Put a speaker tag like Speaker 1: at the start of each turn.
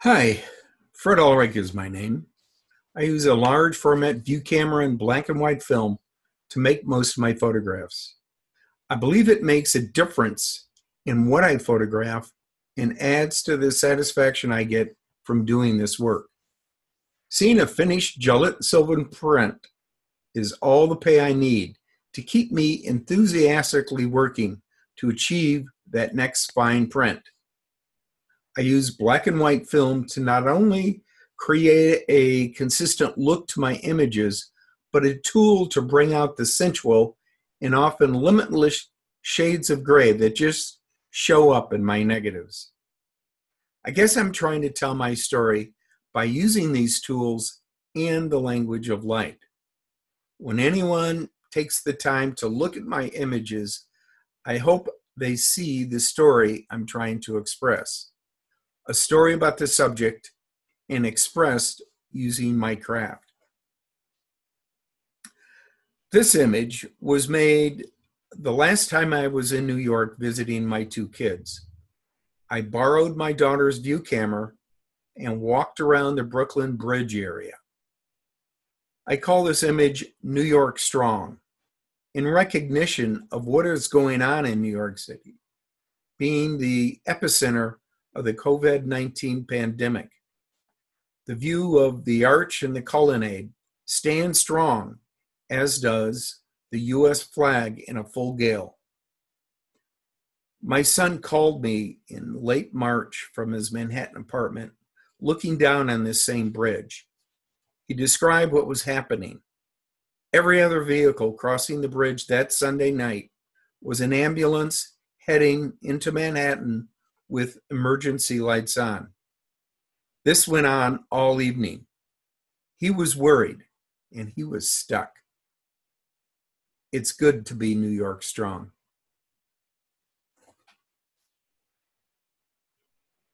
Speaker 1: Hi, Fred Ulrich is my name. I use a large format view camera and black and white film to make most of my photographs. I believe it makes a difference in what I photograph and adds to the satisfaction I get from doing this work. Seeing a finished Gillette Sylvan print is all the pay I need to keep me enthusiastically working to achieve that next fine print. I use black and white film to not only create a consistent look to my images, but a tool to bring out the sensual and often limitless shades of gray that just show up in my negatives. I guess I'm trying to tell my story by using these tools and the language of light. When anyone takes the time to look at my images, I hope they see the story I'm trying to express. A story about the subject and expressed using my craft. This image was made the last time I was in New York visiting my two kids. I borrowed my daughter's view camera and walked around the Brooklyn Bridge area. I call this image New York Strong, in recognition of what is going on in New York City, being the epicenter of the COVID-19 pandemic. The view of the arch and the colonnade stands strong, as does the U.S. flag in a full gale. My son called me in late March from his Manhattan apartment, looking down on this same bridge. He described what was happening. Every other vehicle crossing the bridge that Sunday night was an ambulance heading into Manhattan with emergency lights on. This went on all evening. He was worried and he was stuck. It's good to be New York strong.